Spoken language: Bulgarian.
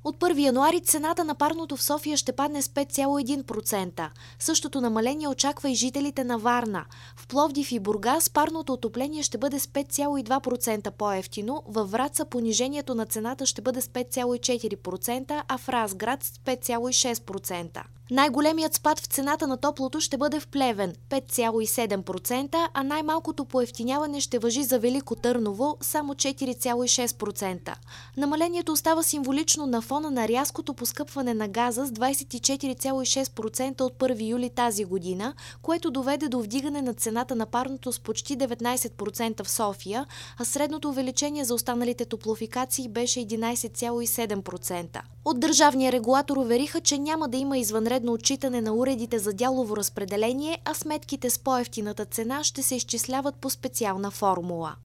От 1 януари цената на парното в София ще падне с 5,1%. Същото намаление очаква и жителите на Варна. В Пловдив и Бургас парното отопление ще бъде с 5,2% по-евтино, във Враца понижението на цената ще бъде с 5,4%, а в Разград с 5,6%. Най-големият спад в цената на топлото ще бъде в Плевен – 5,7%, а най-малкото поевтиняване ще важи за Велико Търново – само 4,6%. Намалението остава символично на фона на рязкото поскъпване на газа с 24,6% от 1 юли тази година, което доведе до вдигане на цената на парното с почти 19% в София, а средното увеличение за останалите топлофикации беше 11,7%. От държавния регулатор увериха, че няма да има извънредно отчитане на уредите за дялово разпределение, а сметките с по-евтината цена ще се изчисляват по специална формула.